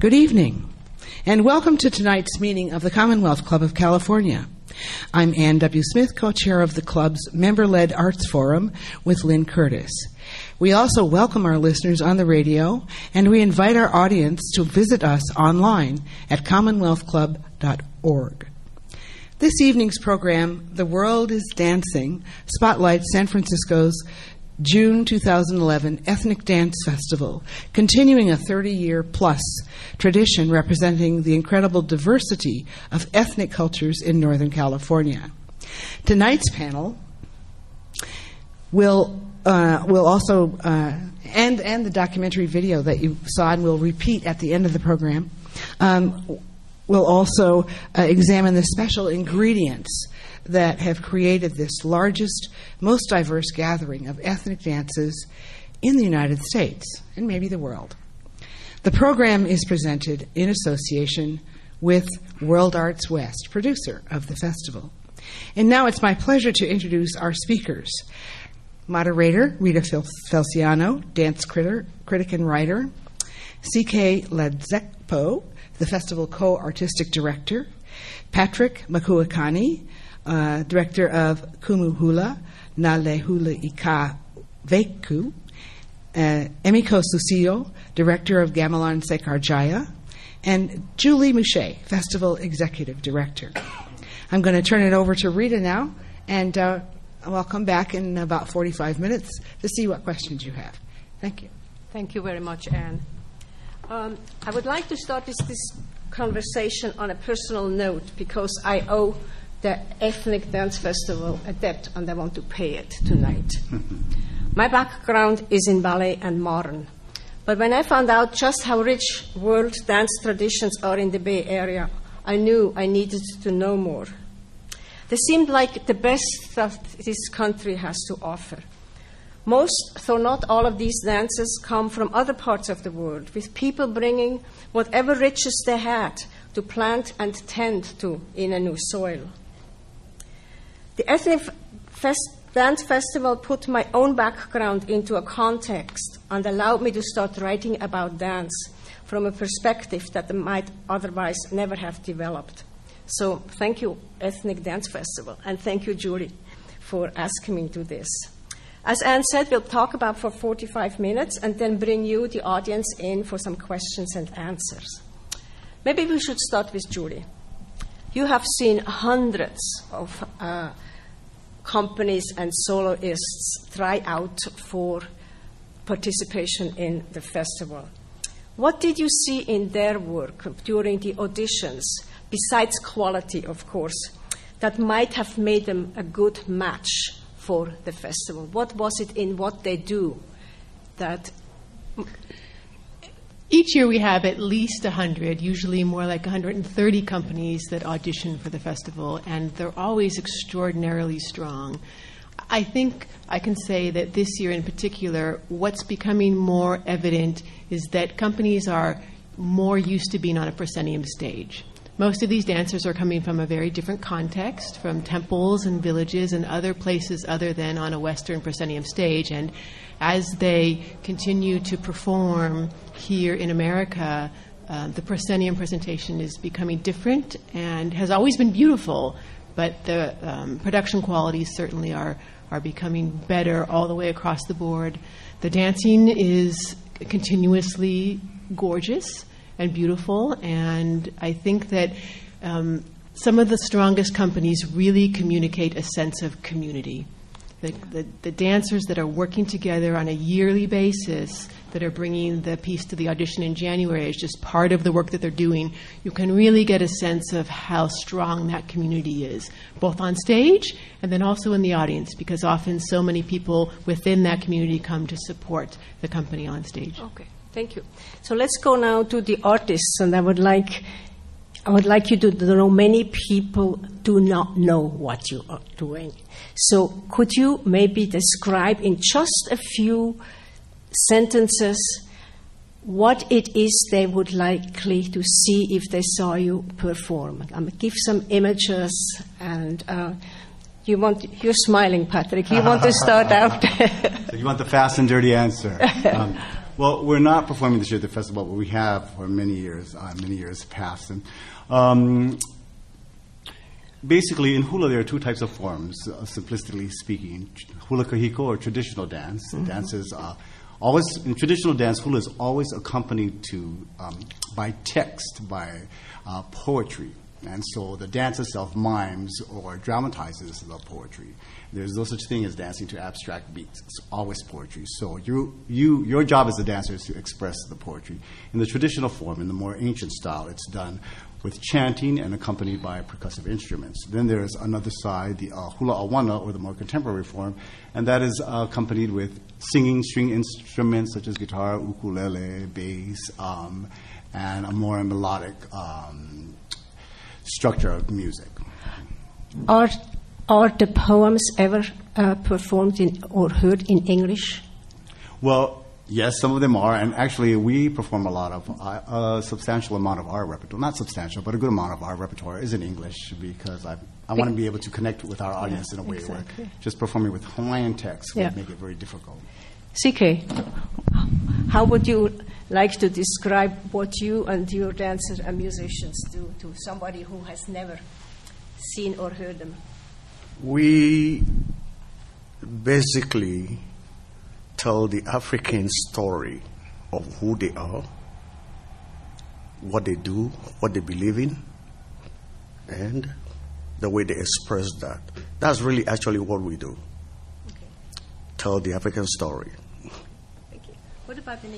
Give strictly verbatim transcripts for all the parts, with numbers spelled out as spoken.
Good evening, and welcome to tonight's meeting of the Commonwealth Club of California. I'm Ann W. Smith, co-chair of the club's member-led arts forum with Lynn Curtis. We also welcome our listeners on the radio, and we invite our audience to visit us online at commonwealth club dot org. This evening's program, The World is Dancing, spotlights San Francisco's June two thousand eleven Ethnic Dance Festival, continuing a thirty-year-plus tradition representing the incredible diversity of ethnic cultures in Northern California. Tonight's panel will uh, will also, uh, and, and the documentary video that you saw and will repeat at the end of the program, um, will also uh, examine the special ingredients that have created this largest, most diverse gathering of ethnic dances in the United States and maybe the world. The program is presented in association with World Arts West, producer of the festival. And now it's my pleasure to introduce our speakers. Moderator, Rita Fel- Felciano, dance critter, critic and writer. C K Ladzekpo, the festival co-artistic director. Patrick Makuakani, Uh, director of Kumuhula, Nalehula Ika Veku, uh, Emiko Susillo, director of Gamelan Sekarjaya, and Julie Moucher, festival executive director. I'm going to turn it over to Rita now, and uh, I'll come back in about forty-five minutes to see what questions you have. Thank you. Thank you very much, Anne. Um, I would like to start this, this conversation on a personal note because I owe the Ethnic Dance Festival a debt, and I want to pay it tonight. My background is in ballet and modern. But when I found out just how rich world dance traditions are in the Bay Area, I knew I needed to know more. They seemed like the best that this country has to offer. Most, though not all of these dances, come from other parts of the world, with people bringing whatever riches they had to plant and tend to in a new soil. The Ethnic Fest- Dance Festival put my own background into a context and allowed me to start writing about dance from a perspective that might otherwise never have developed. So thank you, Ethnic Dance Festival, and thank you, Julie, for asking me to do this. As Anne said, we'll talk about for forty-five minutes and then bring you, the audience, in for some questions and answers. Maybe we should start with Julie. You have seen hundreds of uh, companies and soloists try out for participation in the festival. What did you see in their work during the auditions, besides quality, of course, that might have made them a good match for the festival? What was it in what they do that... Each year we have at least one hundred, usually more like one hundred thirty companies that audition for the festival, and they're always extraordinarily strong. I think I can say that this year in particular, what's becoming more evident is that companies are more used to being on a proscenium stage. Most of these dancers are coming from a very different context, from temples and villages and other places other than on a Western proscenium stage. And as they continue to perform here in America, uh, the proscenium presentation is becoming different and has always been beautiful, but the um, production qualities certainly are, are becoming better all the way across the board. The dancing is continuously gorgeous and beautiful, and I think that um, some of the strongest companies really communicate a sense of community. The, the, the dancers that are working together on a yearly basis, that are bringing the piece to the audition in January as just part of the work that they're doing, you can really get a sense of how strong that community is, both on stage and then also in the audience, because often so many people within that community come to support the company on stage. Okay. Thank you. So let's go now to the artists, and I would like I would like you to know many people do not know what you are doing. So could you maybe describe in just a few sentences what it is they would likely to see if they saw you perform? Um, give some images, and uh, you want you're smiling, Patrick. You want to start out? So you want the fast and dirty answer. Um, Well, we're not performing this year at the festival, but we have for many years, uh, many years past. And um, basically, in hula, there are two types of forms, uh, simplistically speaking. Hula kahiko, or traditional dance. Mm-hmm. Dance is uh, always, in traditional dance, hula is always accompanied to um, by text, by uh, poetry. And so the dance itself mimes or dramatizes the poetry. There's no such thing as dancing to abstract beats. It's always poetry. So you, you, your job as a dancer is to express the poetry. In the traditional form, in the more ancient style, it's done with chanting and accompanied by percussive instruments. Then there's another side, the uh, hula awana, or the more contemporary form, and that is uh, accompanied with singing string instruments such as guitar, ukulele, bass, um, and a more melodic um, structure of music. Are are the poems ever uh, performed in or heard in English? Well, yes, some of them are, and actually we perform a lot of, uh, a substantial amount of our repertoire, not substantial, but a good amount of our repertoire is in English because I, I want to be able to connect with our audience yeah, in a way exactly. where just performing with Hawaiian text yeah. would make it very difficult. C K, how would you like to describe what you and your dancers and musicians do to somebody who has never seen or heard them? We basically tell the African story of who they are, what they do, what they believe in, and the way they express that. That's really actually what we do. Okay. Tell the African story. Thank you. What about Beniko?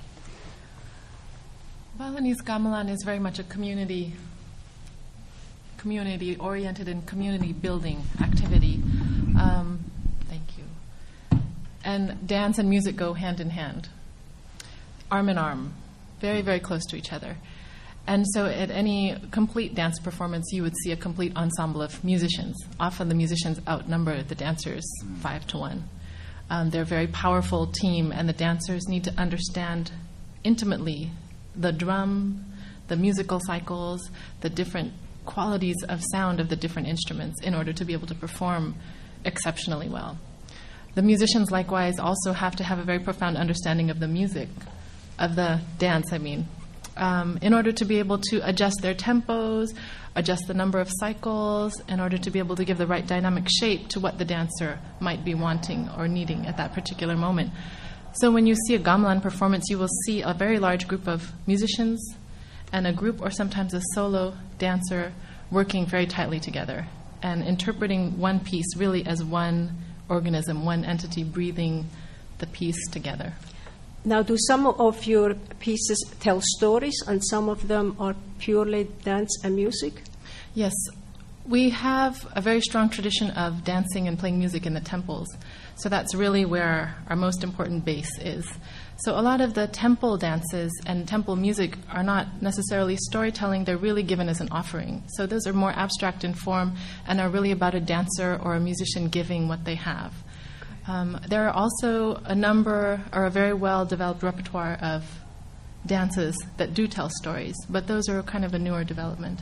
Balinese gamelan is very much a community community oriented and community building activity. Um, thank you. And dance and music go hand in hand, arm in arm, very, very close to each other. And so at any complete dance performance, you would see a complete ensemble of musicians. Often the musicians outnumber the dancers five to one. Um, they're a very powerful team, and the dancers need to understand intimately the drum, the musical cycles, the different qualities of sound of the different instruments in order to be able to perform exceptionally well. The musicians likewise also have to have a very profound understanding of the music, of the dance, I mean, um, in order to be able to adjust their tempos, adjust the number of cycles, in order to be able to give the right dynamic shape to what the dancer might be wanting or needing at that particular moment. So when you see a gamelan performance, you will see a very large group of musicians and a group or sometimes a solo dancer working very tightly together and interpreting one piece really as one organism, one entity breathing the piece together. Now, do some of your pieces tell stories and some of them are purely dance and music? Yes. We have a very strong tradition of dancing and playing music in the temples. So that's really where our most important base is. So a lot of the temple dances and temple music are not necessarily storytelling, they're really given as an offering. So those are more abstract in form and are really about a dancer or a musician giving what they have. Um, there are also a number or a very well-developed repertoire of dances that do tell stories, but those are kind of a newer development.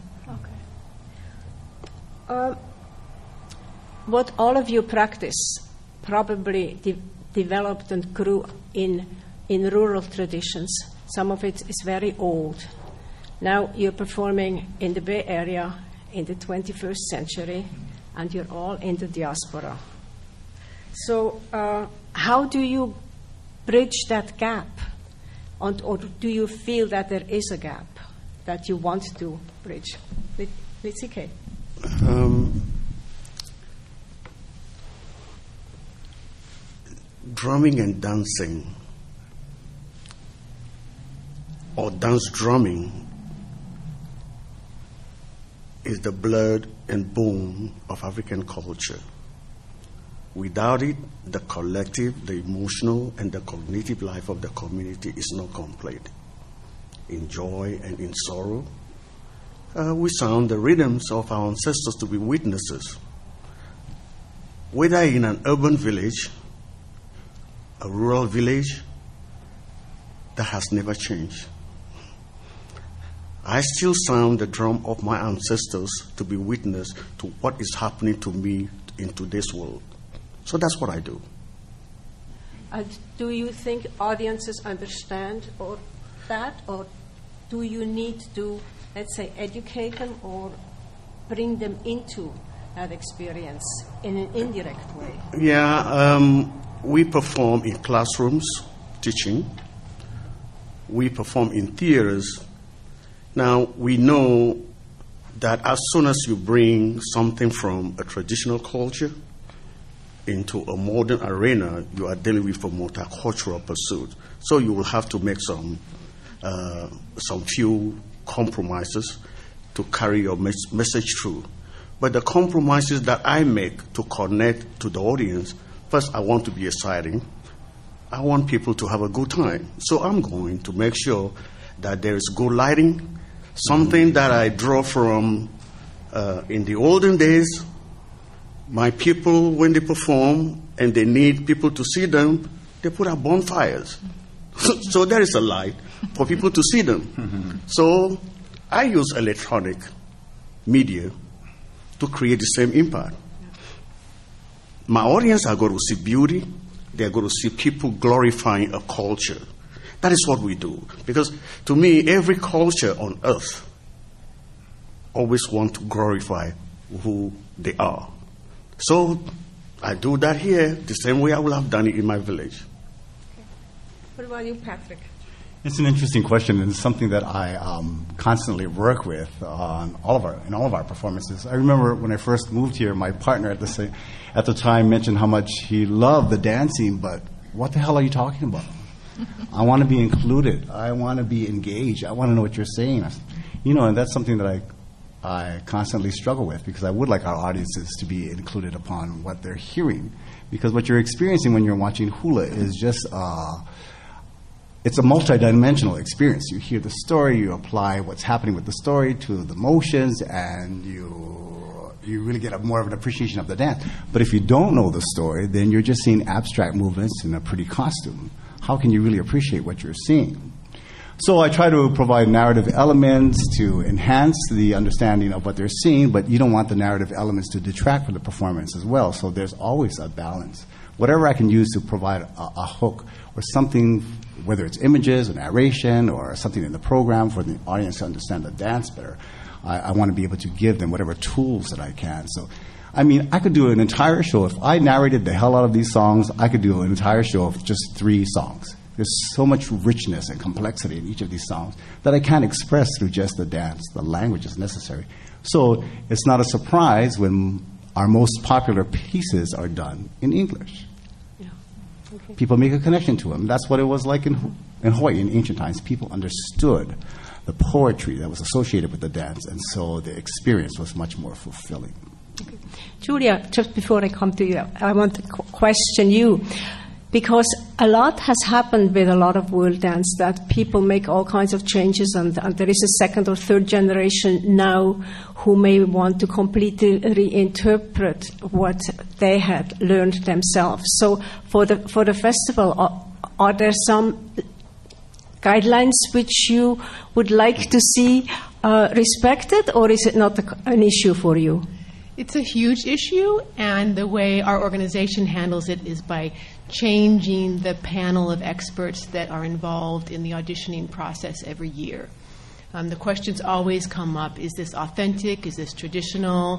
Okay. Um, what all of you practice probably de- developed and grew in in rural traditions. Some of it is very old. Now you're performing in the Bay Area in the twenty-first century, and you're all in the diaspora. So uh, how do you bridge that gap? And, or do you feel that there is a gap that you want to bridge? With, with C K? Um, drumming and dancing, or dance drumming, is the blood and bone of African culture. Without it, the collective, the emotional, and the cognitive life of the community is not complete. In joy and in sorrow, uh, we sound the rhythms of our ancestors to be witnesses. Whether in an urban village, a rural village, that has never changed. I still sound the drum of my ancestors to be witness to what is happening to me in today's world. So that's what I do. Uh, do you think audiences understand or that, or do you need to, let's say, educate them or bring them into that experience in an indirect way? Yeah, um, we perform in classrooms, teaching. We perform in theaters. Now, we know that as soon as you bring something from a traditional culture into a modern arena, you are dealing with a multicultural pursuit. So you will have to make some uh, some few compromises to carry your mes- message through. But the compromises that I make to connect to the audience, first, I want to be exciting. I want people to have a good time. So I'm going to make sure that there is good lighting, something that I draw from uh, in the olden days. My people, when they perform and they need people to see them, they put out bonfires. So there is a light for people to see them. Mm-hmm. So I use electronic media to create the same impact. My audience are going to see beauty. They're going to see people glorifying a culture. That is what we do. Because to me, every culture on earth always wants to glorify who they are. So I do that here the same way I would have done it in my village. Okay. What about you, Patrick? It's an interesting question, and it's something that I um, constantly work with on all of our in all of our performances. I remember when I first moved here, my partner at the same, at the time mentioned how much he loved the dancing, but what the hell are you talking about? I want to be included. I want to be engaged. I want to know what you're saying. You know, and that's something that I I constantly struggle with, because I would like our audiences to be included upon what they're hearing, because what you're experiencing when you're watching hula is just. Uh, It's a multidimensional experience. You hear the story, you apply what's happening with the story to the motions, and you you really get a more of an appreciation of the dance. But if you don't know the story, then you're just seeing abstract movements in a pretty costume. How can you really appreciate what you're seeing? So I try to provide narrative elements to enhance the understanding of what they're seeing, but you don't want the narrative elements to detract from the performance as well. So there's always a balance. Whatever I can use to provide a, a hook or something, whether it's images or narration or something in the program for the audience to understand the dance better, I, I want to be able to give them whatever tools that I can. So, I mean, I could do an entire show. If I narrated the hell out of these songs, I could do an entire show of just three songs. There's so much richness and complexity in each of these songs that I can't express through just the dance. The language is necessary. So it's not a surprise when our most popular pieces are done in English. Yeah. Okay. People make a connection to them. That's what it was like in, in Hawaii in ancient times. People understood the poetry that was associated with the dance, and so the experience was much more fulfilling. Okay. Julia, just before I come to you, I want to qu- question you. Because a lot has happened with a lot of world dance, that people make all kinds of changes, and, and there is a second or third generation now who may want to completely reinterpret what they had learned themselves. So for the for the festival, are, are there some guidelines which you would like to see uh, respected, or is it not a, an issue for you? It's a huge issue, and the way our organization handles it is by changing the panel of experts that are involved in the auditioning process every year. Um, the questions always come up: is this authentic? Is this traditional?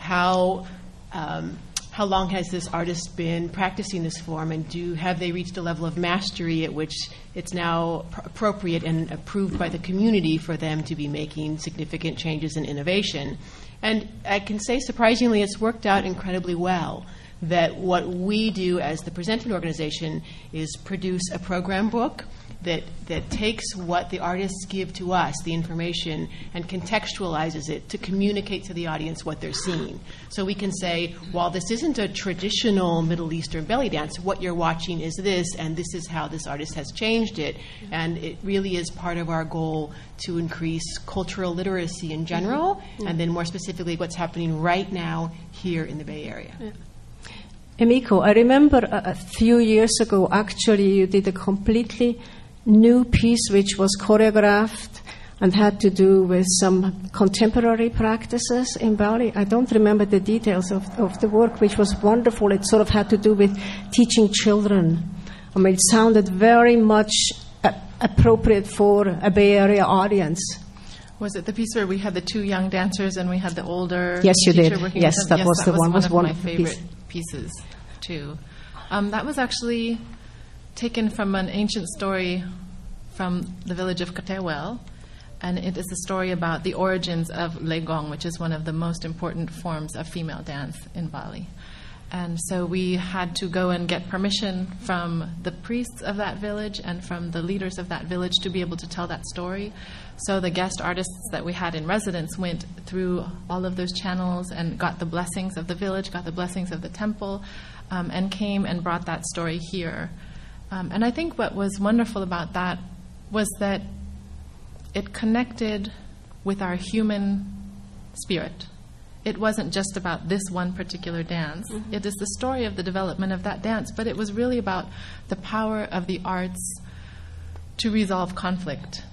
How um, how long has this artist been practicing this form, and do have they reached a level of mastery at which it's now pr- appropriate and approved by the community for them to be making significant changes in innovation? And I can say, surprisingly, it's worked out incredibly well. That what we do as the presenting organization is produce a program book that that takes what the artists give to us, the information, and contextualizes it to communicate to the audience what they're seeing. So we can say, while this isn't a traditional Middle Eastern belly dance, what you're watching is this, and this is how this artist has changed it. And it really is part of our goal to increase cultural literacy in general, mm-hmm. and then more specifically what's happening right now here in the Bay Area. Yeah. Emiko, I remember a, a few years ago, actually, you did a completely new piece which was choreographed and had to do with some contemporary practices in Bali. I don't remember the details of, of the work, which was wonderful. It sort of had to do with teaching children I mean, it sounded very much a- appropriate for a Bay Area audience. Was it the piece where we had the two young dancers and we had the older Yes, you teacher did. working Yes, with them? that was the one- was of one my of the favorite piece. pieces too. Um, that was actually taken from an ancient story from the village of Katewel, and it is a story about the origins of Legong, which is one of the most important forms of female dance in Bali. And so we had to go and get permission from the priests of that village and from the leaders of that village to be able to tell that story. So the guest artists that we had in residence went through all of those channels and got the blessings of the village, got the blessings of the temple, um, and came and brought that story here. Um, and I think what was wonderful about that was that it connected with our human spirit. It wasn't just about this one particular dance. Mm-hmm. It is the story of the development of that dance, but it was really about the power of the arts to resolve conflict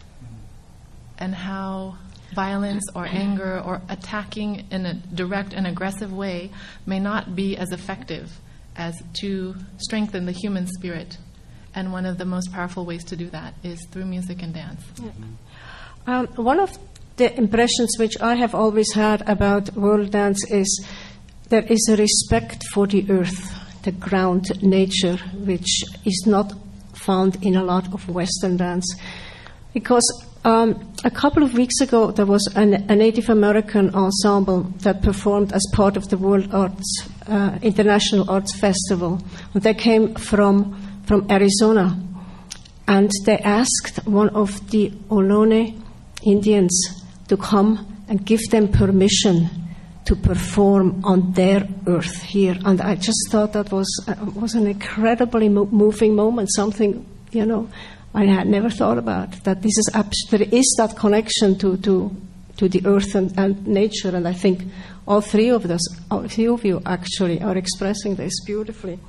and how violence or anger or attacking in a direct and aggressive way may not be as effective as to strengthen the human spirit. And one of the most powerful ways to do that is through music and dance. Yeah. Um, one of the impressions which I have always had about world dance is there is a respect for the earth, the ground, nature, which is not found in a lot of Western dance. Because um, a couple of weeks ago there was an, a Native American ensemble that performed as part of the World Arts uh, International Arts Festival. And they came from from Arizona, and they asked one of the Ohlone Indians to come and give them permission to perform on their earth here. And I just thought that was uh, was an incredibly mo- moving moment, something, you know, I had never thought about, that this is abs- there is that connection to, to, to the earth and, and nature, and I think all three of us, all three of you actually are expressing this beautifully.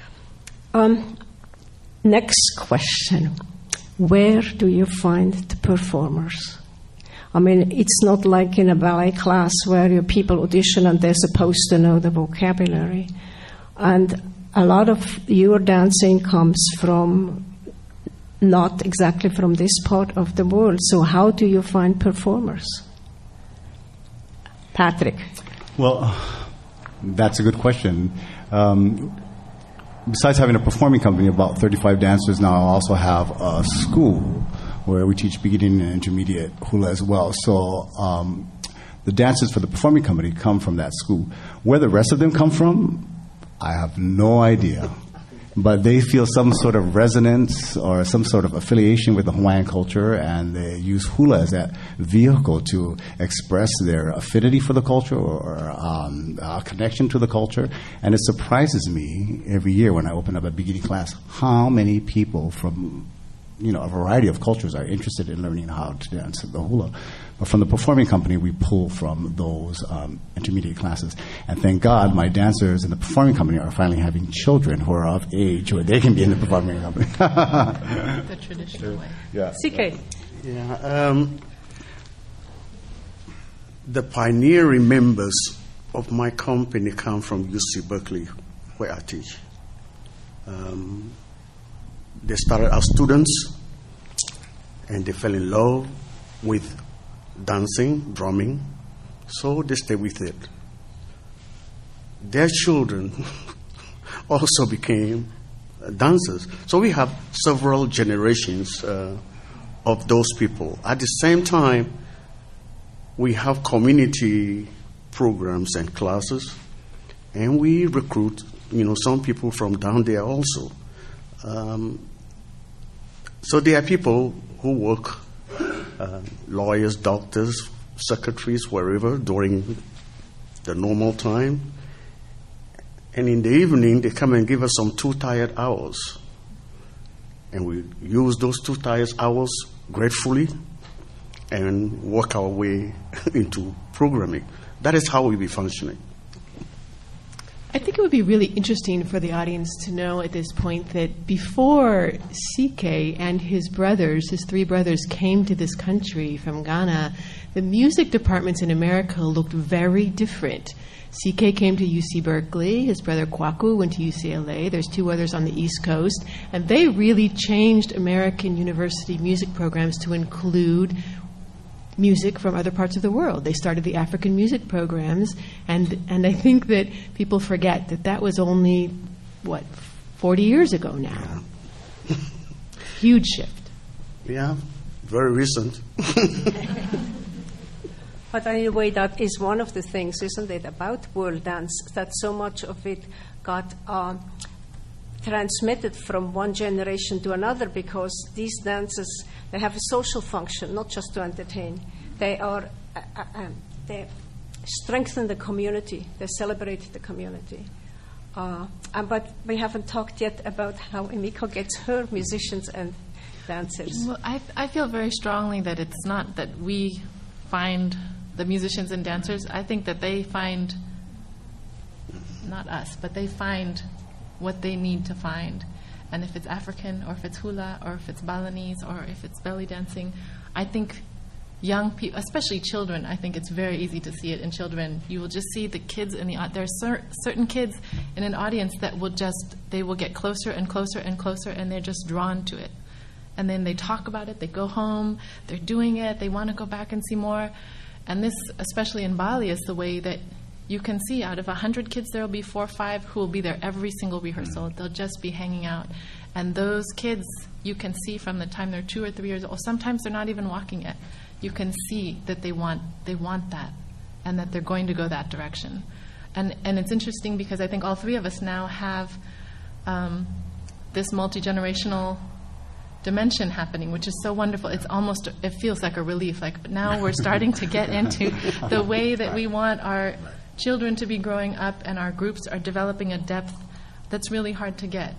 Um, Next question. Where do you find the performers? I mean, it's not like in a ballet class where your people audition and they're supposed to know the vocabulary. And a lot of your dancing comes from not exactly from this part of the world. So how do you find performers? Patrick. Well, that's a good question. Um, Besides having a performing company, about thirty-five dancers now, I also have a school where we teach beginning and intermediate hula as well. So um, the dancers for the performing company come from that school. Where the rest of them come from, I have no idea. But they feel some sort of resonance or some sort of affiliation with the Hawaiian culture, and they use hula as that vehicle to express their affinity for the culture or um, a connection to the culture. And it surprises me every year when I open up a beginning class how many people from, you know, a variety of cultures are interested in learning how to dance the hula. But from the performing company, we pull from those um, intermediate classes. And thank God my dancers in the performing company are finally having children who are of age where they can be in the performing company. The traditional way. Yeah. C K. Yeah, um, the pioneering members of my company come from U C Berkeley, where I teach. Um, they started as students, and they fell in love with dancing, drumming, so they stayed with it. Their children also became dancers. So we have several generations uh, of those people. At the same time, we have community programs and classes, and we recruit, you know, some people from down there also. Um, so there are people who work, uh, lawyers, doctors, secretaries, wherever, during the normal time. And in the evening, they come and give us some two tired hours. And we use those two tired hours gratefully and work our way into programming. That is how we be functioning. I think it would be really interesting for the audience to know at this point that before C K and his brothers, his three brothers, came to this country from Ghana, the music departments in America looked very different. C K came to U C Berkeley. His brother Kwaku went to U C L A. There's two others on the East Coast. And they really changed American university music programs to include music from other parts of the world. They started the African music programs, and and I think that people forget that that was only, what, forty years ago now. Yeah. Huge shift. Yeah, very recent. But anyway, that is one of the things, isn't it, about world dance, that so much of it got um, transmitted from one generation to another, because these dances, they have a social function, not just to entertain. They are, uh, uh, um, they strengthen the community. They celebrate the community. Uh, and, but we haven't talked yet about how Emiko gets her musicians and dancers. Well, I, I feel very strongly that it's not that we find the musicians and dancers. I think that they find, not us, but they find what they need to find. And if it's African, or if it's hula, or if it's Balinese, or if it's belly dancing, I think young people, especially children, I think it's very easy to see it in children. You will just see the kids in the, there are cer- certain kids in an audience that will just, they will get closer and closer and closer, and they're just drawn to it. And then they talk about it, they go home, they're doing it, they want to go back and see more. And this, especially in Bali, is the way that you can see out of one hundred kids, there will be four or five who will be there every single rehearsal. They'll just be hanging out. And those kids, you can see from the time they're two or three years old, sometimes they're not even walking yet. You can see that they want they want that, and that they're going to go that direction. And and it's interesting because I think all three of us now have um, this multi-generational dimension happening, which is so wonderful. It's almost, it feels like a relief. Like now we're starting to get into the way that we want our children to be growing up, and our groups are developing a depth that's really hard to get.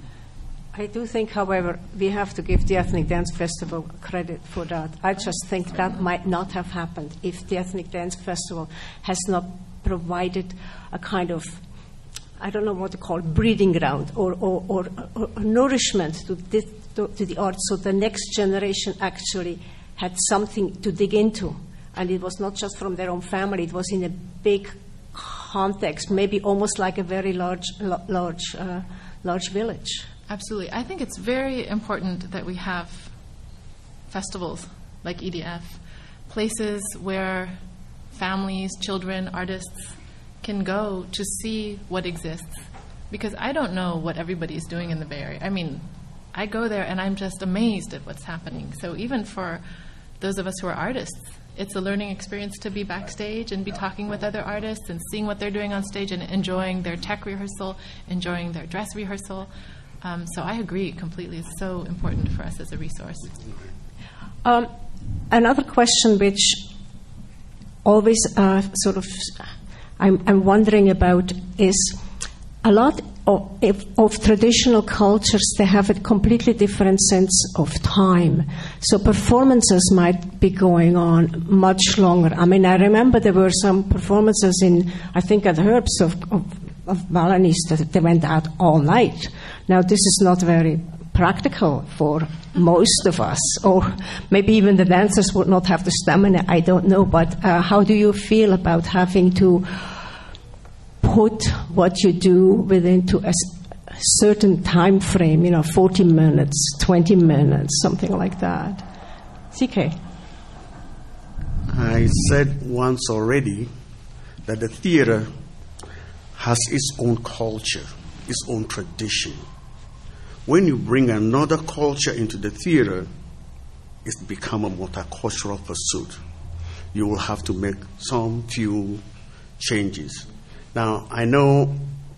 I do think, however, we have to give the Ethnic Dance Festival credit for that. I just think that might not have happened if the Ethnic Dance Festival has not provided a kind of, I don't know what to call it, breeding ground or, or, or, or, or nourishment to, this, to, to the art, so the next generation actually had something to dig into. And it was not just from their own family, it was in a big context, maybe almost like a very large, large, uh, large village. Absolutely. I think it's very important that we have festivals like E D F, places where families, children, artists can go to see what exists. Because I don't know what everybody's doing in the Bay Area. I mean, I go there and I'm just amazed at what's happening. So even for those of us who are artists, it's a learning experience to be backstage and be talking with other artists and seeing what they're doing on stage and enjoying their tech rehearsal, enjoying their dress rehearsal. Um, so I agree completely. It's so important for us as a resource. Um, another question which always uh, sort of I'm, I'm wondering about is a lot of, of traditional cultures, they have a completely different sense of time. So performances might be going on much longer. I mean, I remember there were some performances in, I think, at Herbs of, of, of Balinese that they went out all night. Now, this is not very practical for most of us, or maybe even the dancers would not have the stamina, I don't know. But uh, how do you feel about having to put what you do within to a certain time frame, you know, forty minutes, twenty minutes, something like that? C K. I said once already that the theater has its own culture, its own tradition. When you bring another culture into the theater, it's become a multicultural pursuit. You will have to make some few changes. Now, I know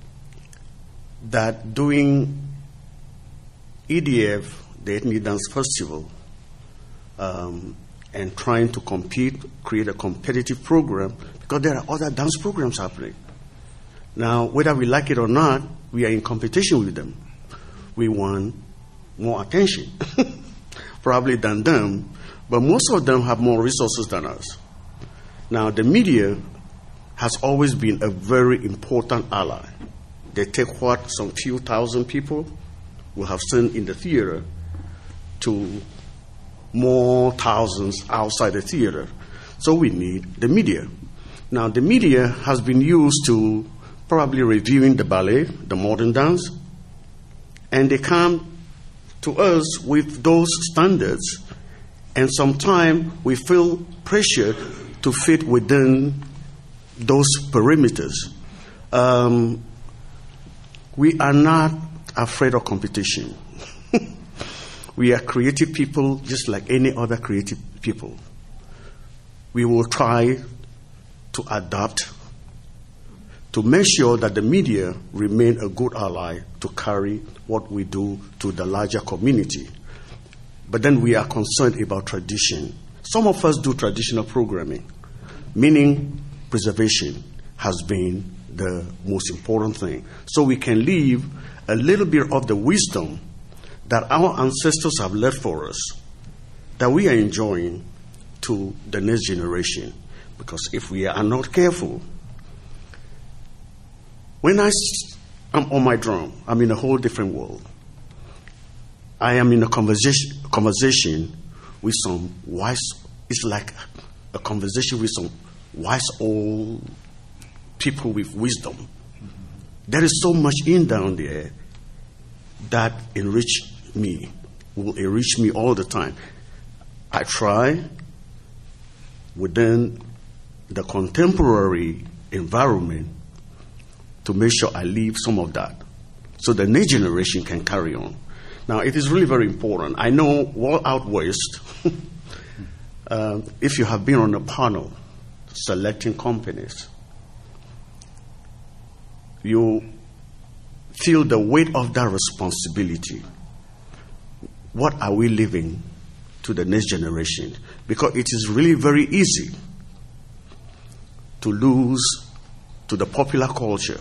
that doing E D F, the Ethnic Dance Festival, um, and trying to compete, create a competitive program, because there are other dance programs happening. Now, whether we like it or not, we are in competition with them. We want more attention, probably than them, but most of them have more resources than us. Now, the media has always been a very important ally. They take what some few thousand people will have seen in the theater to more thousands outside the theater. So we need the media. Now, the media has been used to probably reviewing the ballet, the modern dance, and they come to us with those standards, and sometimes we feel pressure to fit within those perimeters. Um, we are not afraid of competition. We are creative people just like any other creative people. We will try to adapt to make sure that the media remain a good ally to carry what we do to the larger community. But then we are concerned about tradition. Some of us do traditional programming, meaning preservation has been the most important thing. So we can leave a little bit of the wisdom that our ancestors have left for us, that we are enjoying, to the next generation. Because if we are not careful, when I am on my drum, I'm in a whole different world. I am in a conversation, conversation with some wise, it's like a conversation with some wise old people with wisdom. Mm-hmm. There is so much in down there that enrich me, will enrich me all the time. I try within the contemporary environment to make sure I leave some of that so the next generation can carry on. Now, it is really very important. I know World Out West, uh, if you have been on a panel selecting companies, you feel the weight of that responsibility. What are we leaving to the next generation? Because it is really very easy to lose to the popular culture.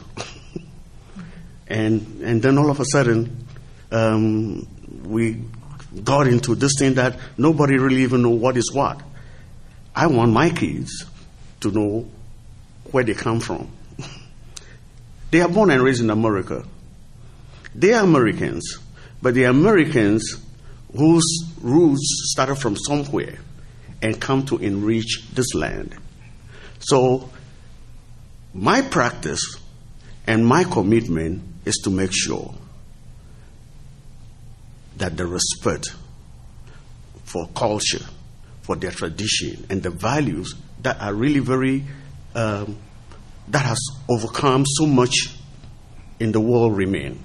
and and then all of a sudden, um, we got into this thing that nobody really even know what is what. I want my kids to know where they come from. They are born and raised in America. They are Americans, but they are Americans whose roots started from somewhere and come to enrich this land. So my practice and my commitment is to make sure that the respect for culture, for their tradition, and the values that are really very, um, that has overcome so much in the world remain.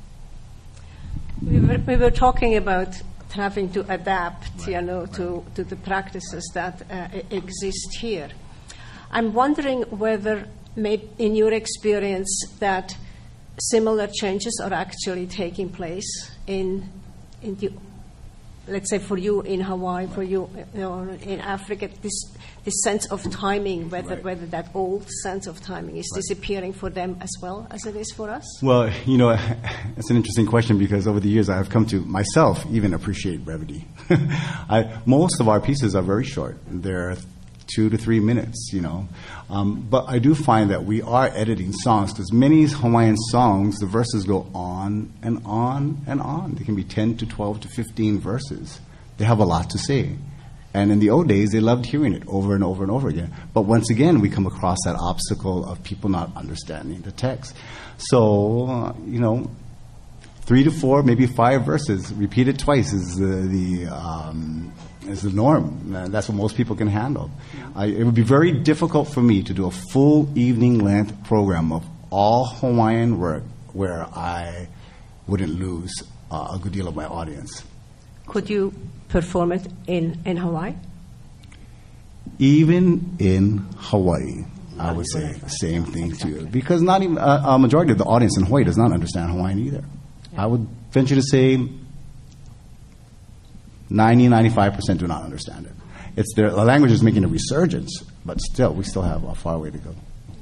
We were, we were talking about having to adapt, right, you know, right. to, to the practices that uh, exist here. I'm wondering whether, maybe in your experience, that similar changes are actually taking place in, in the, let's say for you in Hawaii, for you, you know, in Africa, this this sense of timing, whether right. whether that old sense of timing is right. disappearing for them as well as it is for us? Well, you know, it's an interesting question because over the years I have come to myself even appreciate brevity. I, most of our pieces are very short. They're two to three minutes, you know. Um, but I do find that we are editing songs because many Hawaiian songs, the verses go on and on and on. They can be ten to twelve to fifteen verses. They have a lot to say. And in the old days, they loved hearing it over and over and over again. But once again, we come across that obstacle of people not understanding the text. So, uh, you know, three to four, maybe five verses, repeated twice is the, the um, is the norm. Uh, that's what most people can handle. I, it would be very difficult for me to do a full evening-length program of all Hawaiian work where I wouldn't lose uh, a good deal of my audience. Could you perform it in, in Hawaii? Even in Hawaii, I would say the same thing exactly. to you. Because not even uh, a majority of the audience in Hawaii does not understand Hawaiian either. Yeah. I would venture to say ninety, ninety-five percent do not understand it. It's their, the language is making a resurgence, but still, we still have a far way to go.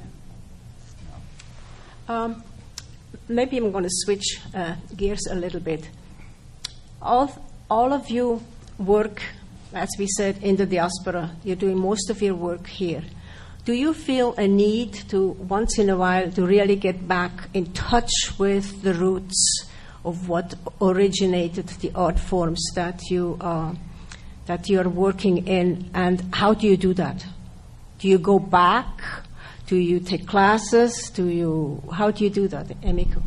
Yeah. Um, maybe I'm going to switch uh, gears a little bit. All, all of you work, as we said, in the diaspora. You're doing most of your work here. do you feel a need to, once in a while, to really get back in touch with the roots of what originated the art forms that you are, that you are working in, and how do you do that? Do you go back? Do you take classes? Do you, how do you do that, Emiko?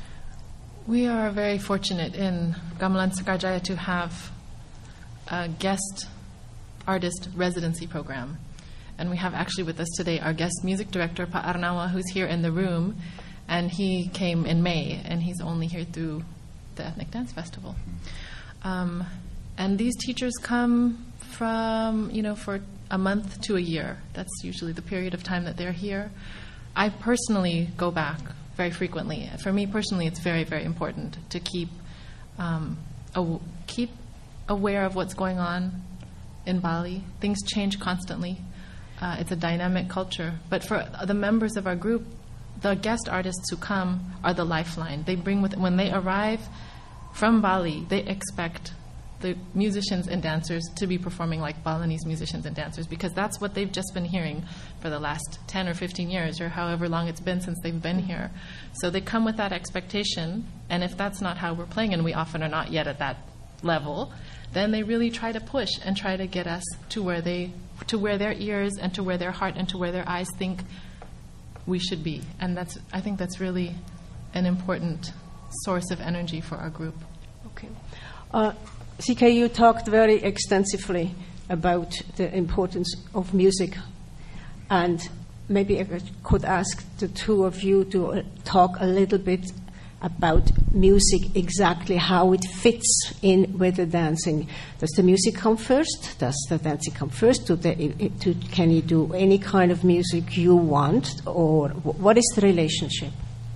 We are very fortunate in Gamelan Sakarjaya to have a guest artist residency program. And we have actually with us today our guest music director, Pa Arnawa, who's here in the room. And he came in May, and he's only here through the Ethnic Dance Festival. Um, and these teachers come from, you know, for a month to a year. That's usually the period of time that they're here. I personally go back very frequently. For me personally, it's very, very important to keep um, aw- keep aware of what's going on in Bali. Things change constantly. Uh, it's a dynamic culture. But for the members of our group, the guest artists who come are the lifeline. They bring with when they arrive from Bali, they expect the musicians and dancers to be performing like Balinese musicians and dancers, because that's what they've just been hearing for the last ten or fifteen years, or however long it's been since they've been here. So they come with that expectation, and if that's not how we're playing, and we often are not yet at that level, then they really try to push and try to get us to where they, to where their ears and to where their heart and to where their eyes think we should be. And that's, I think that's really an important source of energy for our group. Okay. Uh, C K, you talked very extensively about the importance of music, and maybe I could ask the two of you to talk a little bit about music, exactly how it fits in with the dancing. Does the music come first? Does the dancing come first? Do they, do, can you do any kind of music you want, or what is the relationship?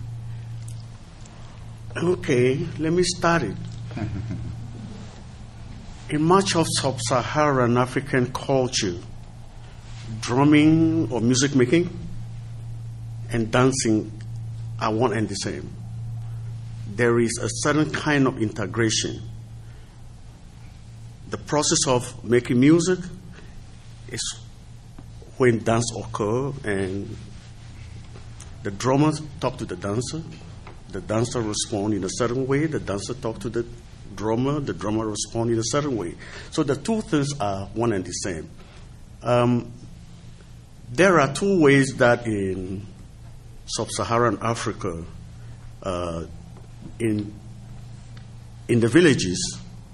Okay, let me start it. In much of sub-Saharan African culture, drumming or music making and dancing are one and the same. There is a certain kind of integration. The process of making music is when dance occurs, and the drummer talk to the dancer, the dancer respond in a certain way, the dancer talk to the drummer, the drummer respond in a certain way. So the two things are one and the same. Um, there are two ways that in sub-Saharan Africa, uh, in in the villages,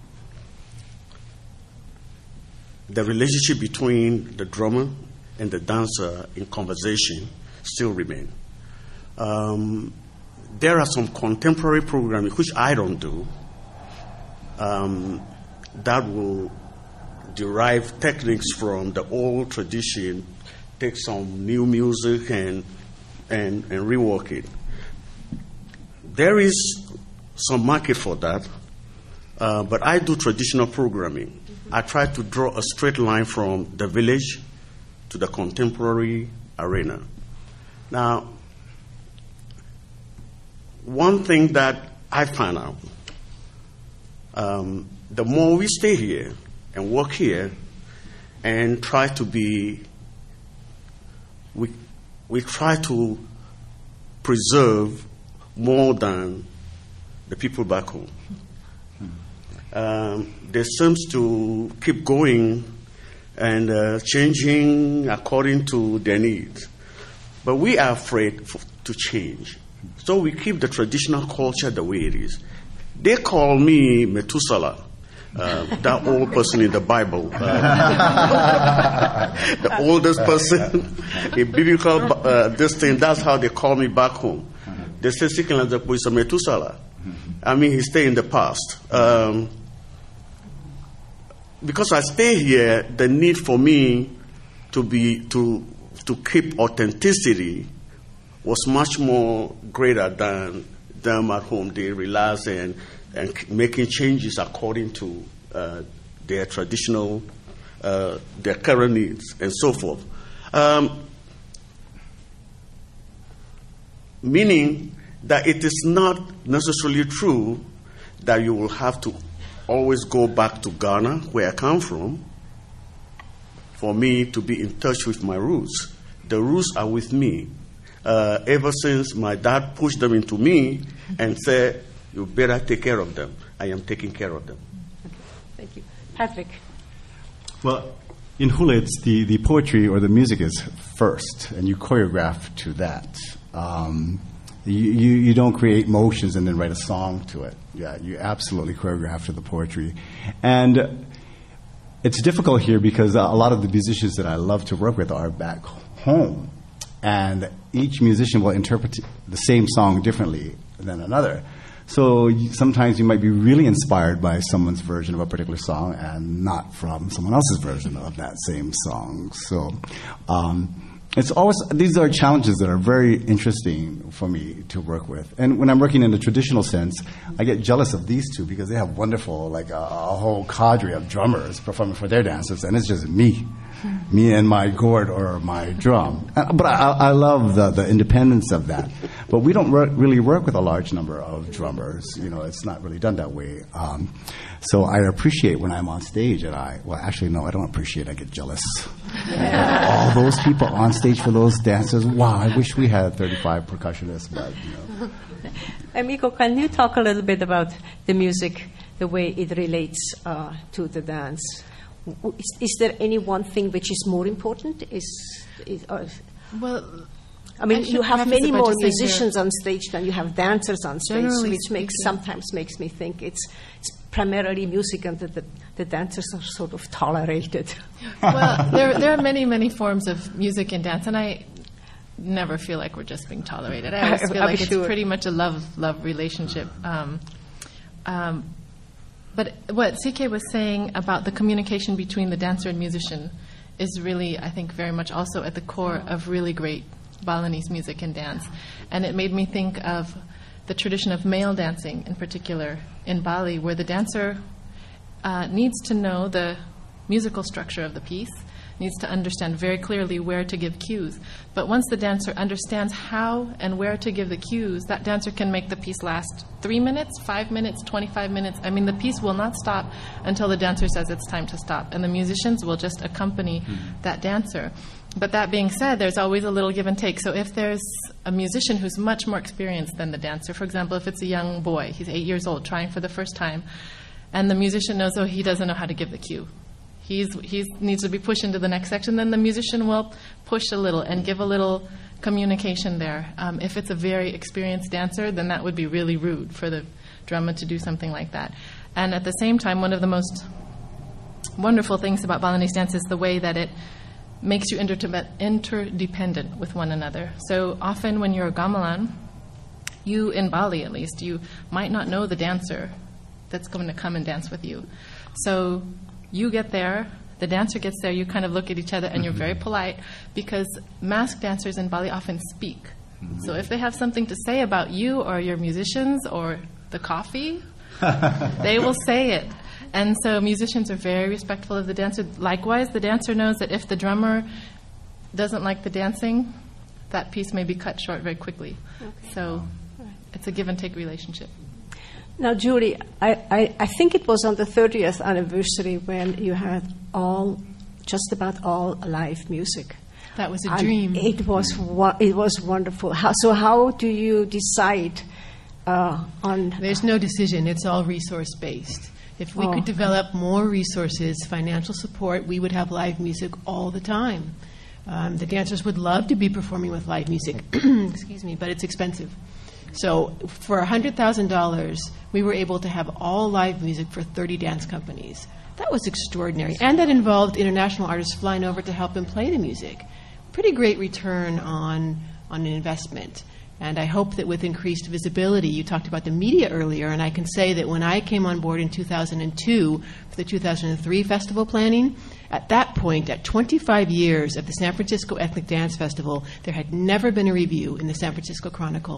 the relationship between the drummer and the dancer in conversation still remain. Um, there are some contemporary programming, which I don't do, um, that will derive techniques from the old tradition, take some new music and and, and rework it. There is some market for that, uh, but I do traditional programming. I try to draw a straight line from the village to the contemporary arena. Now, one thing that I found out, um, the more we stay here and work here and try to be, we, we try to preserve more than the people back home. Um, they seem to keep going and uh, changing according to their needs. But we are afraid for, to change. So we keep the traditional culture the way it is. They call me Methuselah, uh, that old person in the Bible. Uh, the oldest person in biblical uh, this thing, that's how they call me back home. They say Sikilanzapu is a Methuselah. I mean, he stay in the past. Um, because I stay here, the need for me to be to to keep authenticity was much more greater than them at home. They relax and and making changes according to uh, their traditional, uh, their current needs, and so forth. Um, meaning that it is not necessarily true that you will have to always go back to Ghana, where I come from, for me to be in touch with my roots. The roots are with me. Uh, ever since my dad pushed them into me and said, you better take care of them. I am taking care of them. Okay. Thank you. Patrick. Well, in hula, it's the, the poetry or the music is first, and you choreograph to that. Um, you, you, you don't create motions and then write a song to it. Yeah, you absolutely choreograph to the poetry. And it's difficult here because a lot of the musicians that I love to work with are back home. And each musician will interpret the same song differently than another. So you, sometimes you might be really inspired by someone's version of a particular song and not from someone else's version of that same song. So um, it's always, these are challenges that are very interesting for me to work with. And when I'm working in the traditional sense, I get jealous of these two because they have wonderful, like a, a whole cadre of drummers performing for their dancers, and it's just me. Me and my gourd or my drum. Uh, but I, I love the, the independence of that. But we don't work, really work with a large number of drummers. You know, it's not really done that way. Um, so I appreciate when I'm on stage and I, well, actually, no, I don't appreciate. I get jealous. All those people on stage for those dancers. Wow, I wish we had thirty-five percussionists, but, you know. Emiko, can you talk a little bit about the music, the way it relates uh, to the dance? Is, is there any one thing which is more important? Is, is uh, Well, I mean, I you have preface many it by more just saying musicians there- on stage than you have dancers on stage, Generally which makes speaking. sometimes makes me think it's, it's primarily music, and that the, the dancers are sort of tolerated. well, there there are many many forms of music and dance, and I never feel like we're just being tolerated. I always feel I'm like sure. it's pretty much a love love relationship. Um, um, but what C K was saying about the communication between the dancer and musician is really, I think, very much also at the core of really great Balinese music and dance. And it made me think of the tradition of male dancing, in particular in Bali, where the dancer uh, needs to know the musical structure of the piece, needs to understand very clearly where to give cues. But once the dancer understands how and where to give the cues, that dancer can make the piece last three minutes, five minutes, twenty-five minutes. I mean, the piece will not stop until the dancer says it's time to stop. And the musicians will just accompany mm-hmm. that dancer. But that being said, there's always a little give and take. So if there's a musician who's much more experienced than the dancer, for example, if it's a young boy, he's eight years old, trying for the first time, and the musician knows, oh, he doesn't know how to give the cue. He's he needs to be pushed into the next section. Then the musician will push a little and give a little communication there. Um, if it's a very experienced dancer, then that would be really rude for the drummer to do something like that. And at the same time, one of the most wonderful things about Balinese dance is the way that it makes you interde- interdependent with one another. So often when you're a gamelan, you, in Bali at least, you might not know the dancer that's going to come and dance with you. So you get there, the dancer gets there, you kind of look at each other and you're very polite, because masked dancers in Bali often speak. Mm-hmm. So if they have something to say about you or your musicians or the coffee, they will say it. And so musicians are very respectful of the dancer. Likewise, the dancer knows that if the drummer doesn't like the dancing, that piece may be cut short very quickly. Okay. So it's a give and take relationship. Now, Julie, I, I, I think it was on the thirtieth anniversary when you had all, just about all live music. That was a And dream. It was wa- it was wonderful. How, so how do you decide uh, on... There's no decision. It's all resource-based. If we Oh. could develop more resources, financial support, we would have live music all the time. Um, the dancers would love to be performing with live music, excuse me, but it's expensive. So for one hundred thousand dollars, we were able to have all live music for thirty dance companies. That was extraordinary. And that involved international artists flying over to help them play the music. Pretty great return on, on an investment. And I hope that with increased visibility, you talked about the media earlier, and I can say that when I came on board in two thousand two for the two thousand three festival planning, at that point, at twenty-five years of the San Francisco Ethnic Dance Festival, there had never been a review in the San Francisco Chronicle.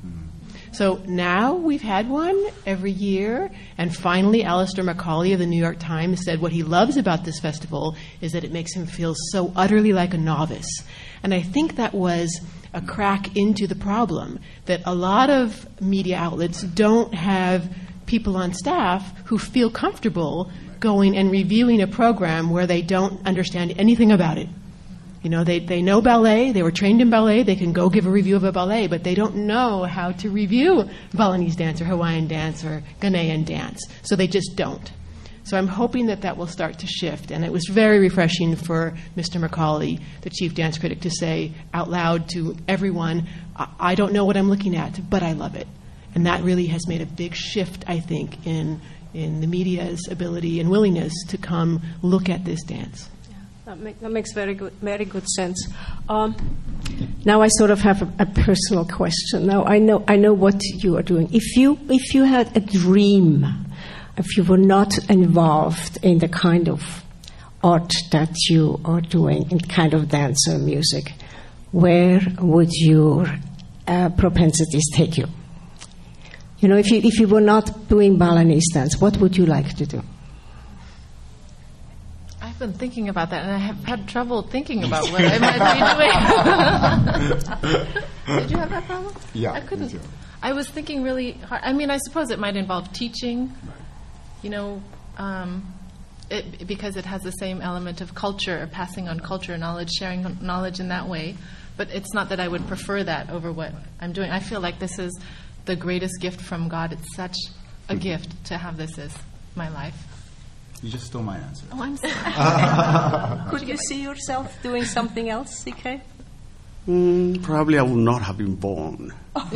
So now we've had one every year, and finally Alistair Macaulay of the New York Times said what he loves about this festival is that it makes him feel so utterly like a novice. And I think that was a crack into the problem, that a lot of media outlets don't have people on staff who feel comfortable going and reviewing a program where they don't understand anything about it. You know, they, they know ballet, they were trained in ballet, they can go give a review of a ballet, but they don't know how to review Balinese dance or Hawaiian dance or Ghanaian dance. So they just don't. So I'm hoping that that will start to shift. And it was very refreshing for Mister Macaulay, the chief dance critic, to say out loud to everyone, I, I don't know what I'm looking at, but I love it. And that really has made a big shift, I think, in in the media's ability and willingness to come look at this dance. That, make, that makes very good, very good sense. Um, now I sort of have a, a personal question. Now I know, I know what you are doing. If you, if you had a dream, if you were not involved in the kind of art that you are doing, in kind of dance or music, where would your uh, propensities take you? You know, if you if you were not doing Balinese dance, what would you like to do? I've been thinking about that, and I have had trouble thinking about what I might be doing. Did you have that problem? Yeah, I couldn't. me too. I was thinking really hard. I mean, I suppose it might involve teaching, you know, um, it, because it has the same element of culture, passing on culture, knowledge, sharing knowledge in that way. But it's not that I would prefer that over what I'm doing. I feel like this is the greatest gift from God. It's such a gift to have this as my life. You just stole my answer. Oh, I'm sorry. Could you see yourself doing something else, C K? Mm, probably I would not have been born. Uh,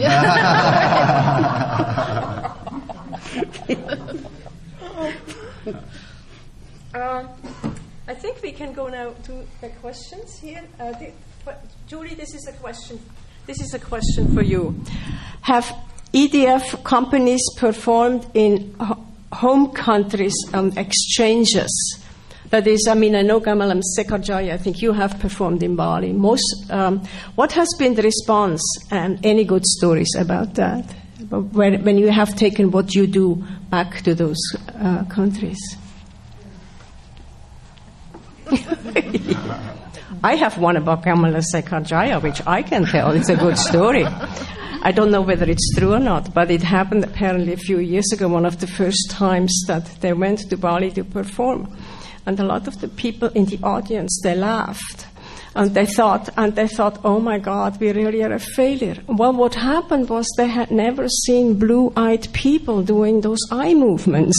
I think we can go now to the questions here. Uh, the, Julie, this is a question. This is a question for you. Have E D F companies performed in ho- home countries on exchanges? That is, I mean, I know Gamelan Sekar-Jaya, I think you have performed in Bali. Most, um, what has been the response, and any good stories about that, when, when you have taken what you do back to those uh, countries? I have one about Gamelan Sekar-Jaya, which I can tell. It's a good story. I don't know whether it's true or not, but it happened apparently a few years ago, one of the first times that they went to Bali to perform. And a lot of the people in the audience, they laughed. And they thought, and they thought, oh my God, we really are a failure. Well, what happened was they had never seen blue-eyed people doing those eye movements.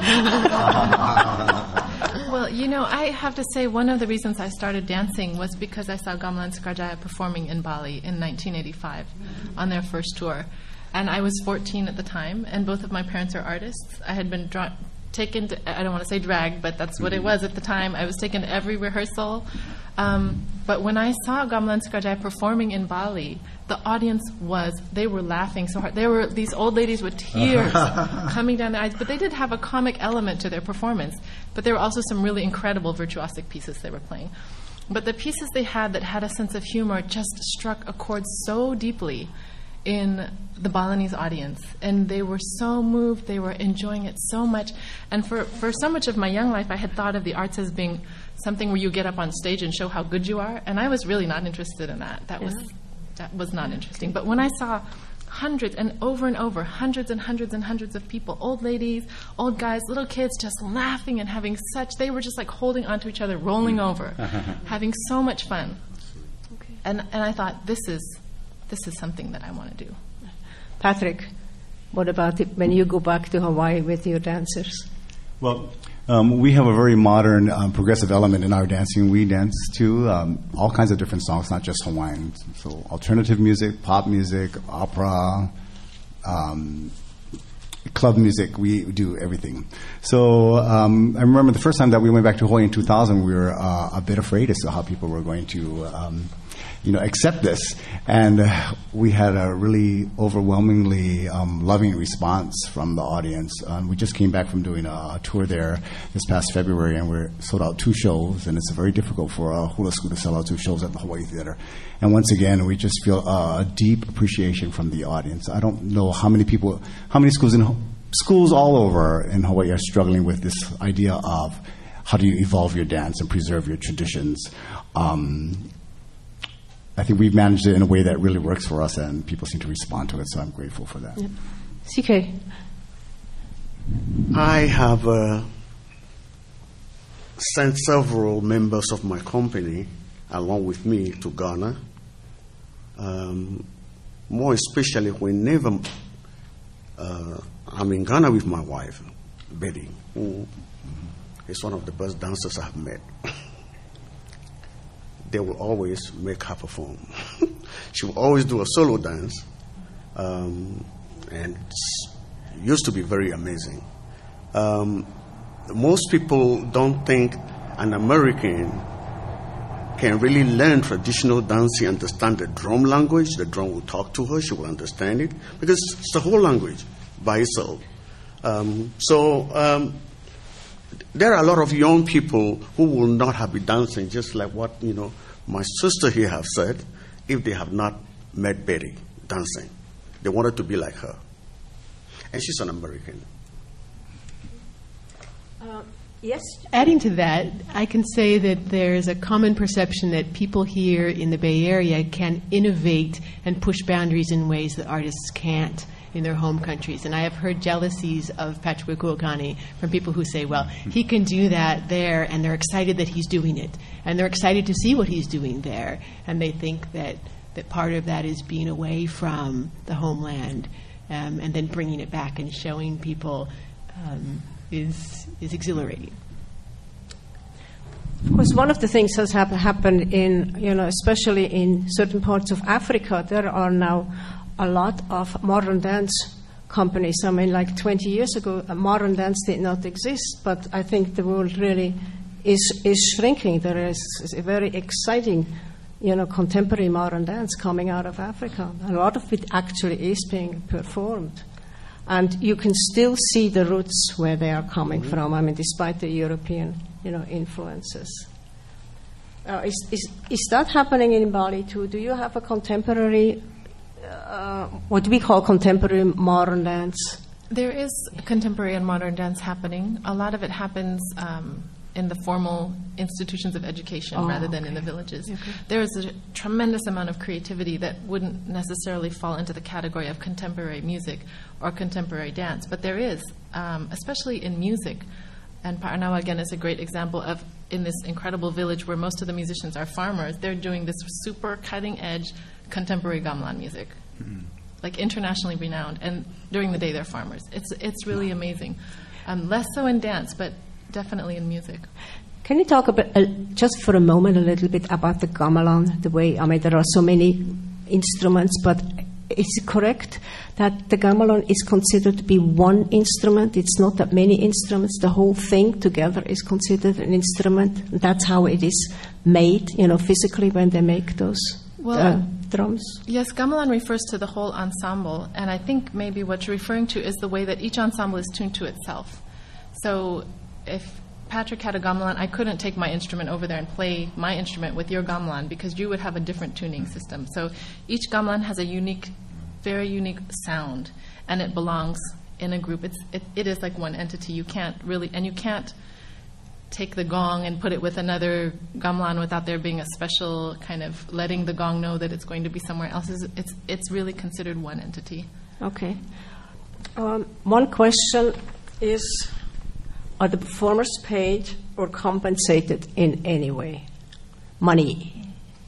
Well, you know, I have to say one of the reasons I started dancing was because I saw Gamelan Sekar-Jaya performing in Bali in nineteen eighty-five on their first tour. And I was fourteen at the time, and both of my parents are artists. I had been drawn, taken to, I don't want to say dragged, but that's what it was at the time. I was taken to every rehearsal. Um, but when I saw Gamelan Sekar-Jaya performing in Bali, the audience was, they were laughing so hard. There were these old ladies with tears coming down their eyes, but they did have a comic element to their performance. But there were also some really incredible virtuosic pieces they were playing. But the pieces they had that had a sense of humor just struck a chord so deeply in the Balinese audience, and they were so moved, they were enjoying it so much. And for, for so much of my young life, I had thought of the arts as being something where you get up on stage and show how good you are, and I was really not interested in that. That was that was not interesting. But when I saw hundreds and over and over, hundreds and hundreds and hundreds of people, old ladies, old guys, little kids, just laughing and having such, they were just like holding onto each other, rolling over, having so much fun. Okay. And and I thought, this is This is something that I want to do. Patrick, what about it when you go back to Hawaii with your dancers? Well, um, we have a very modern, um, progressive element in our dancing. We dance to um, all kinds of different songs, not just Hawaiian. So alternative music, pop music, opera, um, club music. We do everything. So um, I remember the first time that we went back to Hawaii in two thousand, we were uh, a bit afraid as to how people were going to um, you know, accept this. And uh, we had a really overwhelmingly um, loving response from the audience. Um, we just came back from doing a, a tour there this past February, and we're sold out two shows, and it's very difficult for a hula school to sell out two shows at the Hawaii Theater. And once again, we just feel uh, a deep appreciation from the audience. I don't know how many people, how many schools in schools all over in Hawaii are struggling with this idea of how do you evolve your dance and preserve your traditions. Um, I think we've managed it in a way that really works for us, and people seem to respond to it, so I'm grateful for that. Yep. C K? I have uh, sent several members of my company along with me to Ghana, um, more especially whenever uh, I'm in Ghana with my wife, Betty, who is one of the best dancers I've met. They will always make her perform. She will always do a solo dance, um, and it used to be very amazing. Um, most people don't think an American can really learn traditional dancing, understand the drum language. The drum will talk to her, she will understand it, because it's the whole language by itself. Um, so um, there are a lot of young people who will not have been dancing, just like what you know my sister here have said, if they have not met Betty dancing. They wanted to be like her. And she's an American. Uh, yes? Adding to that, I can say that there's a common perception that people here in the Bay Area can innovate and push boundaries in ways that artists can't in their home countries. And I have heard jealousies of Patrick Ukuokani from people who say, well, he can do that there, and they're excited that he's doing it. And they're excited to see what he's doing there. And they think that, that part of that is being away from the homeland um, and then bringing it back and showing people um, is, is exhilarating. Of course, one of the things that's hap- happened in, you know, especially in certain parts of Africa, there are now a lot of modern dance companies. I mean, like twenty years ago, modern dance did not exist, but I think the world really is is shrinking. There is a very exciting, you know, contemporary modern dance coming out of Africa. A lot of it actually is being performed. And you can still see the roots where they are coming from, I mean, despite the European, you know, influences. Uh, is, is, is that happening in Bali too? Do you have a contemporary Uh, what we call contemporary modern dance? There is contemporary and modern dance happening. A lot of it happens um, in the formal institutions of education oh, rather than okay. in the villages. Okay. There is a tremendous amount of creativity that wouldn't necessarily fall into the category of contemporary music or contemporary dance, but there is, um, especially in music. And Paranawa, again, is a great example of, in this incredible village where most of the musicians are farmers, they're doing this super cutting-edge contemporary gamelan music, mm-hmm. like internationally renowned. And during the day, they're farmers. It's it's really amazing. Um, less so in dance, but definitely in music. Can you talk about, uh, just for a moment, a little bit about the gamelan? The way, I mean, there are so many instruments, but is it correct that the gamelan is considered to be one instrument? It's not that many instruments. The whole thing together is considered an instrument. That's how it is made, you know, physically when they make those well, uh, drums. Yes, gamelan refers to the whole ensemble, and I think maybe what you're referring to is the way that each ensemble is tuned to itself. So if Patrick had a gamelan, I couldn't take my instrument over there and play my instrument with your gamelan because you would have a different tuning system. So each gamelan has a unique, very unique sound, and it belongs in a group. It's, it, it is like one entity. You can't really, and you can't take the gong and put it with another gamelan without there being a special kind of letting the gong know that it's going to be somewhere else. It's, it's, it's really considered one entity. Okay. Um, one question is, are the performers paid or compensated in any way? Money?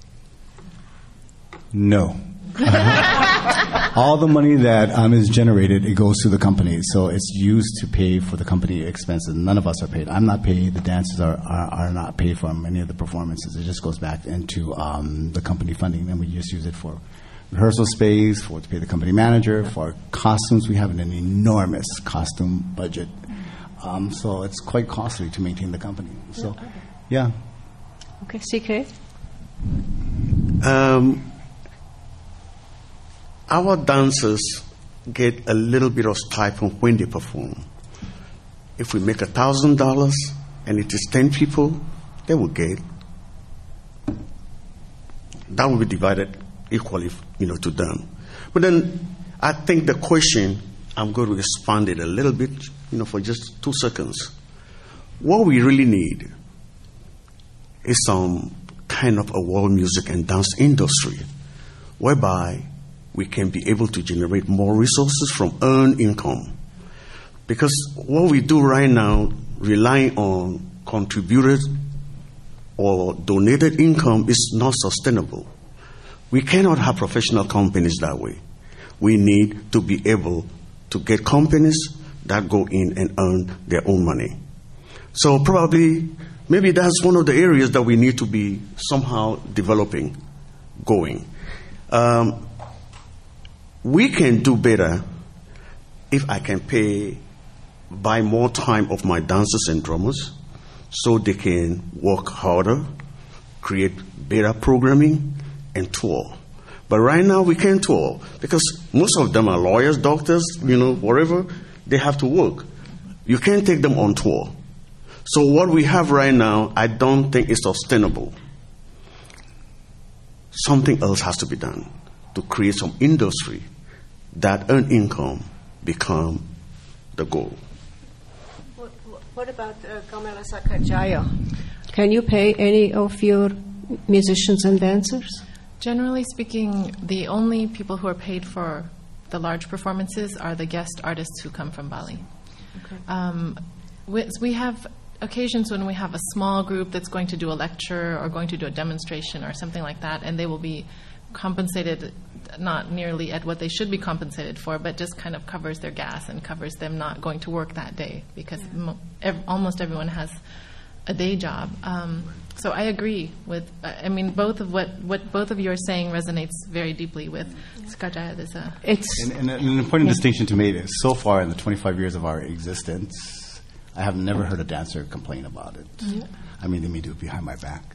No. All the money that um, is generated, it goes to the company. So it's used to pay for the company expenses. None of us are paid. I'm not paid. The dancers are, are, are not paid for any of the performances. It just goes back into um, the company funding, and we just use it for rehearsal space, for to pay the company manager, for costumes. We have an enormous costume budget. Um, so it's quite costly to maintain the company. So, yeah. Okay, C K? Um, our dancers get a little bit of stipend when they perform. If we make a thousand dollars and it is ten people, they will get. That will be divided equally, you know, to them. But then I think the question, I'm going to expand it a little bit, you know, for just two seconds. What we really need is some kind of a world music and dance industry whereby we can be able to generate more resources from earned income. Because what we do right now, relying on contributors or donated income is not sustainable. We cannot have professional companies that way. We need to be able to get companies that go in and earn their own money. So probably, maybe that's one of the areas that we need to be somehow developing, going. Um, we can do better if I can pay, buy more time of my dancers and drummers so they can work harder, create better programming, and tour. But right now we can't tour because most of them are lawyers, doctors, you know, whatever. They have to work. You can't take them on tour. So what we have right now, I don't think is sustainable. Something else has to be done to create some industry that earn income become the goal. What, what about uh, Kamala Sakarjaya? Can you pay any of your musicians and dancers? Generally speaking, the only people who are paid for the large performances are the guest artists who come from Bali. Okay. Um, we, we have occasions when we have a small group that's going to do a lecture or going to do a demonstration or something like that, and they will be compensated not nearly at what they should be compensated for, but just kind of covers their gas and covers them not going to work that day because yeah. mo- ev- almost everyone has a day job. Um, so I agree with, I mean, both of what, what both of you are saying resonates very deeply with Sakarjaya. There's a it's and, and an important yeah. distinction to make is so far in the twenty-five years of our existence, I have never heard a dancer complain about it. Yeah. I mean, they may do it behind my back.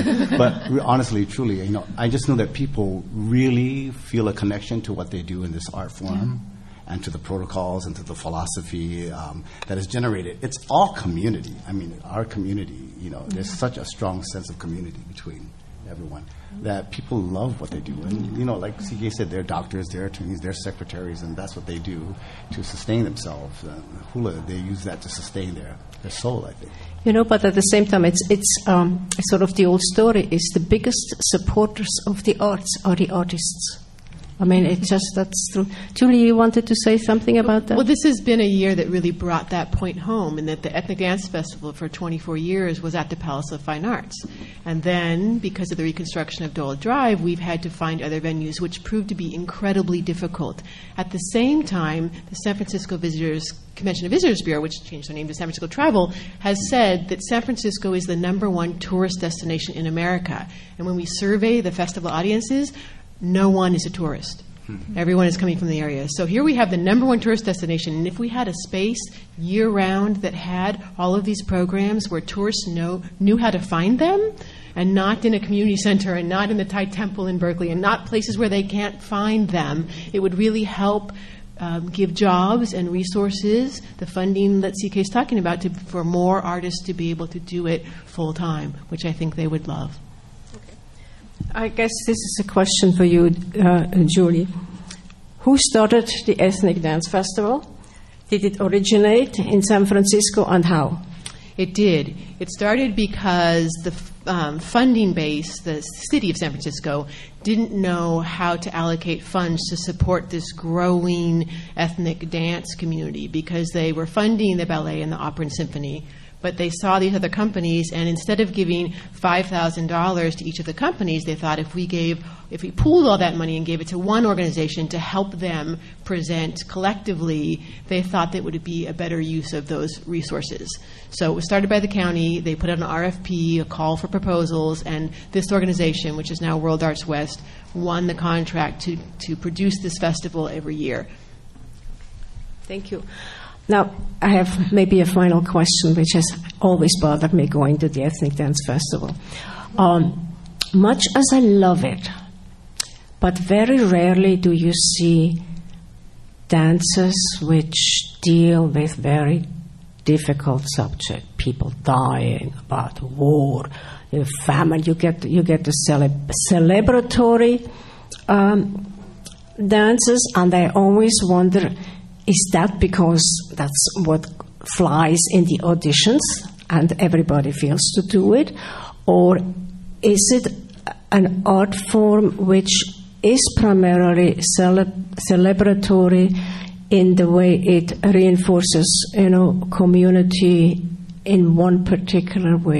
But re- honestly, truly, you know, I just know that people really feel a connection to what they do in this art form yeah. and to the protocols and to the philosophy um, that is generated. It's all community. I mean, our community, you know, there's yeah. such a strong sense of community between everyone that people love what they do. And, you know, like C K said, they're doctors, they're attorneys, they're secretaries, and that's what they do to sustain themselves. Uh, hula, they use that to sustain their, their soul, I think. You know, but at the same time, it's it's um, sort of the old story, is the biggest supporters of the arts are the artists. I mean, it's just, that's true. Julie, you wanted to say something about that? Well, this has been a year that really brought that point home, in that the Ethnic Dance Festival for twenty-four years was at the Palace of Fine Arts. And then, because of the reconstruction of Dole Drive, we've had to find other venues, which proved to be incredibly difficult. At the same time, the San Francisco Visitors Convention and Visitors Bureau, which changed their name to San Francisco Travel, has said that San Francisco is the number one tourist destination in America. And when we survey the festival audiences, no one is a tourist. Mm-hmm. Everyone is coming from the area. So here we have the number one tourist destination, and if we had a space year-round that had all of these programs where tourists know, knew how to find them, and not in a community center, and not in the Thai Temple in Berkeley, and not places where they can't find them, it would really help um, give jobs and resources, the funding that C K is talking about, to, for more artists to be able to do it full-time, which I think they would love. I guess this is a question for you, uh, Julie. Who started the Ethnic Dance Festival? Did it originate in San Francisco, and how? It did. It started because the um, funding base, the city of San Francisco, didn't know how to allocate funds to support this growing ethnic dance community, because they were funding the ballet and the opera and symphony. But they saw these other companies, and instead of giving five thousand dollars to each of the companies, they thought if we gave, if we pooled all that money and gave it to one organization to help them present collectively, they thought that would be a better use of those resources. So it was started by the county. They put out an R F P, a call for proposals, and this organization, which is now World Arts West, won the contract to, to produce this festival every year. Thank you. Now, I have maybe a final question, which has always bothered me going to the Ethnic Dance Festival. Um, much as I love it, but very rarely do you see dances which deal with very difficult subjects. People dying, about war, your famine. You get you get the cele- celebratory um, dances, and I always wonder, is that because that's what flies in the auditions and everybody feels to do it? Or is it an art form which is primarily cele- celebratory in the way it reinforces, you know, community in one particular way?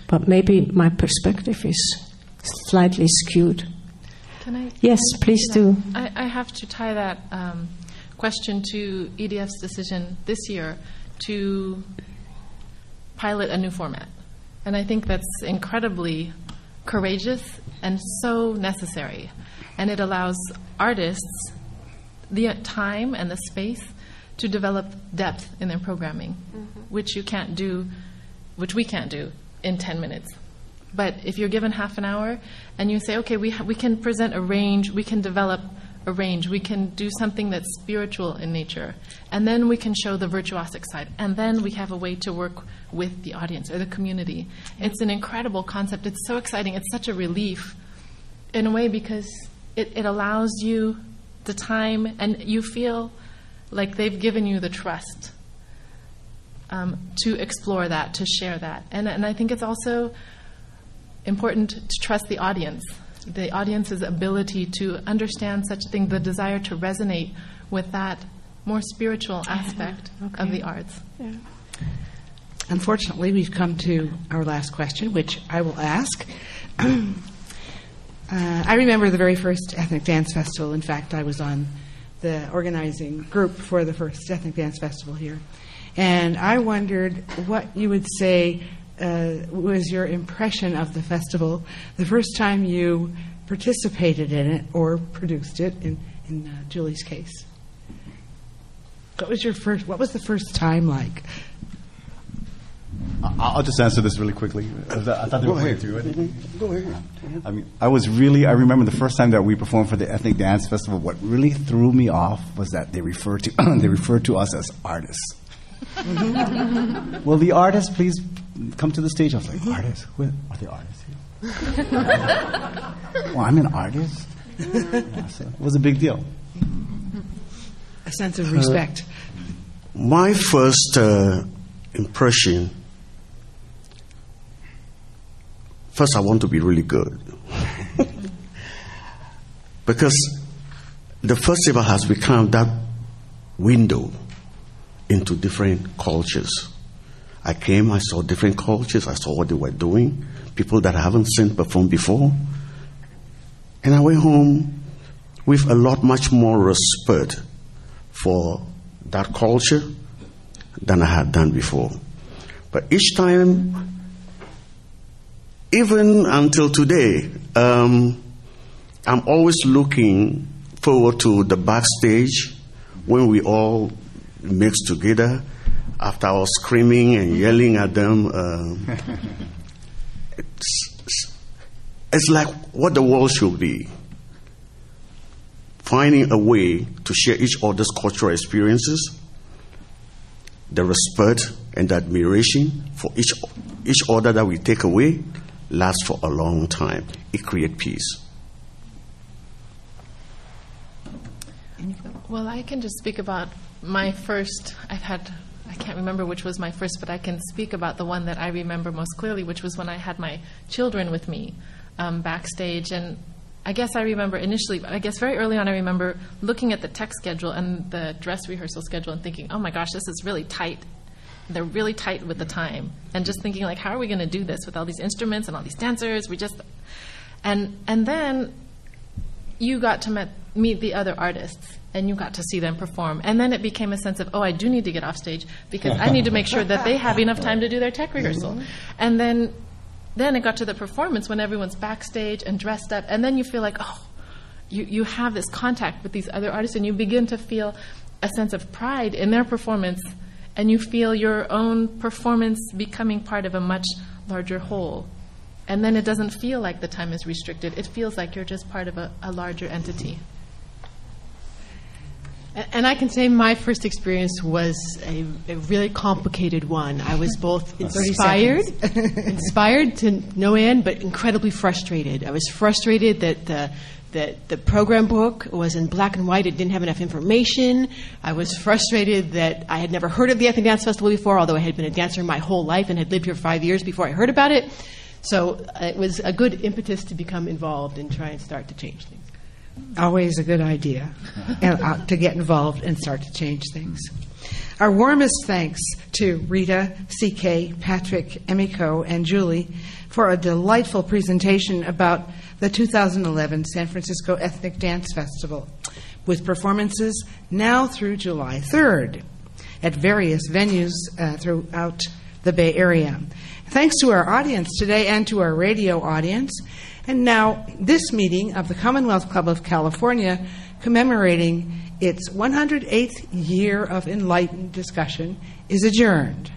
but maybe my perspective is slightly skewed. Can I? Yes, please do. I, I have to tie that um, question to E D F's decision this year to pilot a new format. And I think that's incredibly courageous and so necessary. And it allows artists the time and the space to develop depth in their programming, mm-hmm. which you can't do, which we can't do in ten minutes. But if you're given half an hour and you say, okay, we ha- we can present a range, we can develop a range, we can do something that's spiritual in nature, and then we can show the virtuosic side, and then we have a way to work with the audience or the community. It's an incredible concept. It's so exciting. It's such a relief in a way because it, it allows you the time, and you feel like they've given you the trust um, to explore that, to share that. And, and I think it's also important to trust the audience, the audience's ability to understand such a thing, the desire to resonate with that more spiritual aspect okay. of the arts. Yeah. Unfortunately, we've come to our last question, which I will ask. uh, I remember the very first Ethnic Dance Festival. In fact, I was on the organizing group for the first Ethnic Dance Festival here. And I wondered what you would say uh, was your impression of the festival the first time you participated in it or produced it, in, in uh, Julie's case. What was your first? What was the first time like? I'll just answer this really quickly. I thought they Go were ahead. to it. Mm-hmm. Go ahead. I mean, I was really, I remember the first time that we performed for the Ethnic Dance Festival, what really threw me off was that they referred to, they referred to us as artists. Will the artists please come to the stage? I was like, artists? Who are the artists here? Well, I'm an artist? Yeah, so it was a big deal. A sense of respect. Uh, my first uh, impression, first I want to be really good. Because the festival has become that window into different cultures. I came, I saw different cultures, I saw what they were doing, people that I haven't seen perform before. And I went home with a lot much more respect for that culture than I had done before. But each time, even until today, um, I'm always looking forward to the backstage when we all mix together after I was screaming and yelling at them. Um, it's, it's like what the world should be. Finding a way to share each other's cultural experiences, the respect and the admiration for each each other that we take away lasts for a long time. It creates peace. Well, I can just speak about my first. I've had, I can't remember which was my first, but I can speak about the one that I remember most clearly, which was when I had my children with me um, backstage. And I guess I remember initially, but I guess very early on I remember looking at the tech schedule and the dress rehearsal schedule and thinking, oh my gosh, this is really tight. They're really tight with the time. And just thinking, like, how are we going to do this with all these instruments and all these dancers? We just, and and then you got to met, meet the other artists and you got to see them perform. And then it became a sense of, oh, I do need to get off stage because I need to make sure that they have enough time to do their tech rehearsal. Mm-hmm. And then Then it got to the performance when everyone's backstage and dressed up, and then you feel like, oh, you, you have this contact with these other artists, and you begin to feel a sense of pride in their performance, and you feel your own performance becoming part of a much larger whole. And then it doesn't feel like the time is restricted. It feels like you're just part of a, a larger entity. And I can say my first experience was a, a really complicated one. I was both inspired, inspired to no end, but incredibly frustrated. I was frustrated that the that the program book was in black and white. It didn't have enough information. I was frustrated that I had never heard of the Ethnic Dance Festival before, although I had been a dancer my whole life and had lived here five years before I heard about it. So uh, it was a good impetus to become involved and try and start to change things. Always a good idea and, uh, to get involved and start to change things. Our warmest thanks to Rita, C K, Patrick, Emiko, and Julie for a delightful presentation about the two thousand eleven San Francisco Ethnic Dance Festival, with performances now through July third at various venues uh, throughout the Bay Area. Thanks to our audience today and to our radio audience. And now, this meeting of the Commonwealth Club of California, commemorating its one hundred eighth year of enlightened discussion, is adjourned.